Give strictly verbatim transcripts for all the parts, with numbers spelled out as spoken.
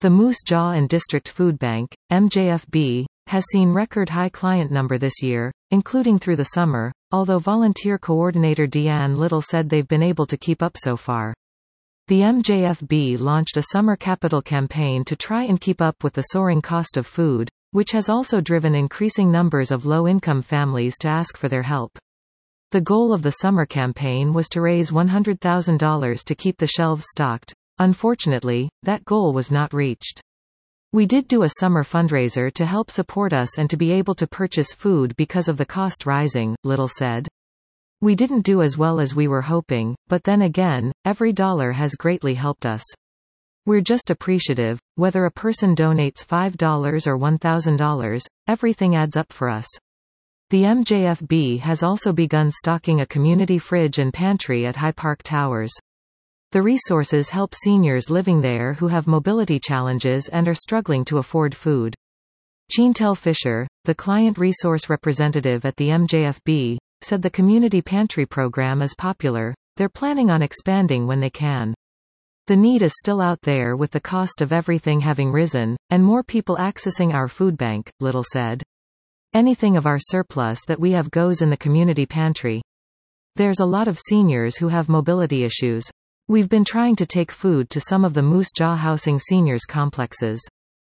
The Moose Jaw and District Food Bank, M J F B, has seen record high client number this year, including through the summer, although volunteer coordinator Deanne Little said they've been able to keep up so far. The M J F B launched a summer capital campaign to try and keep up with the soaring cost of food, which has also driven increasing numbers of low-income families to ask for their help. The goal of the summer campaign was to raise one hundred thousand dollars to keep the shelves stocked. Unfortunately, that goal was not reached. We did do a summer fundraiser to help support us and to be able to purchase food because of the cost rising, Little said. We didn't do as well as we were hoping, but then again, every dollar has greatly helped us. We're just appreciative, whether a person donates five dollars or one thousand dollars, everything adds up for us. The M J F B has also begun stocking a community fridge and pantry at High Park Towers. The resources help seniors living there who have mobility challenges and are struggling to afford food. Chantel Fisher, the client resource representative at the M J F B, said the community pantry program is popular. They're planning on expanding when they can. The need is still out there with the cost of everything having risen, and more people accessing our food bank, Little said. Anything of our surplus that we have goes in the community pantry. There's a lot of seniors who have mobility issues. We've been trying to take food to some of the Moose Jaw housing seniors complexes.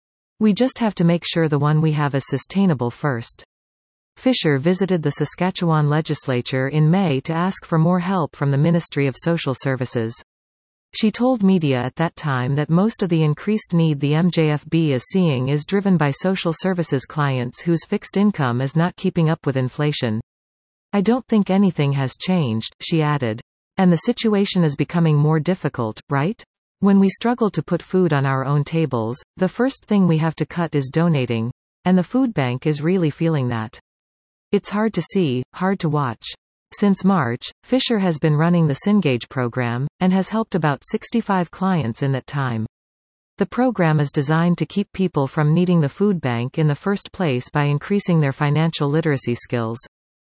We just have to make sure the one we have is sustainable first. Fisher visited the Saskatchewan legislature in May to ask for more help from the Ministry of Social Services. She told media at that time that most of the increased need the M J F B is seeing is driven by social services clients whose fixed income is not keeping up with inflation. I don't think anything has changed, she added. And the situation is becoming more difficult, right? When we struggle to put food on our own tables, the first thing we have to cut is donating. And the food bank is really feeling that. It's hard to see, hard to watch. Since March, Fisher has been running the Cengage program, and has helped about sixty-five clients in that time. The program is designed to keep people from needing the food bank in the first place by increasing their financial literacy skills.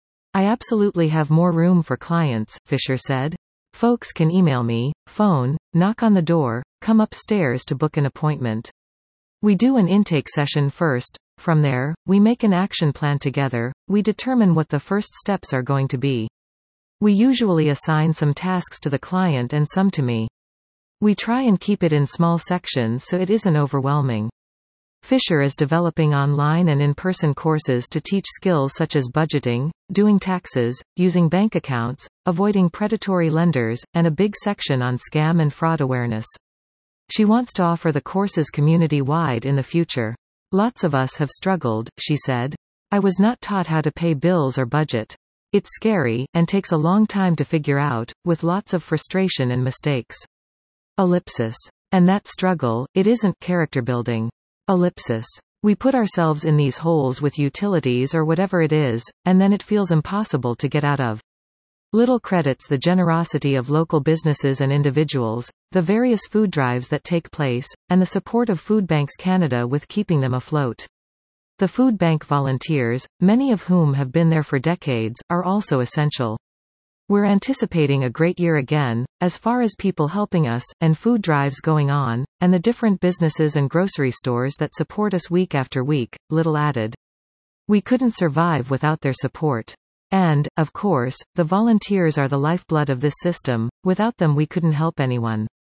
I absolutely have more room for clients, Fisher said. Folks can email me, phone, knock on the door, come upstairs to book an appointment. We do an intake session first. From there, we make an action plan together. We determine what the first steps are going to be. We usually assign some tasks to the client and some to me. We try and keep it in small sections so it isn't overwhelming. Fisher is developing online and in-person courses to teach skills such as budgeting, doing taxes, using bank accounts, avoiding predatory lenders, and a big section on scam and fraud awareness. She wants to offer the courses community-wide in the future. Lots of us have struggled, she said. I was not taught how to pay bills or budget. It's scary, and takes a long time to figure out, with lots of frustration and mistakes. Ellipsis. And that struggle, it isn't character building. Ellipsis. We put ourselves in these holes with utilities or whatever it is, and then it feels impossible to get out of. Little credits the generosity of local businesses and individuals, the various food drives that take place, and the support of Food Banks Canada with keeping them afloat. The food bank volunteers, many of whom have been there for decades, are also essential. We're anticipating a great year again, as far as people helping us, and food drives going on, and the different businesses and grocery stores that support us week after week, Little added. We couldn't survive without their support. And, of course, the volunteers are the lifeblood of this system. Without them we couldn't help anyone.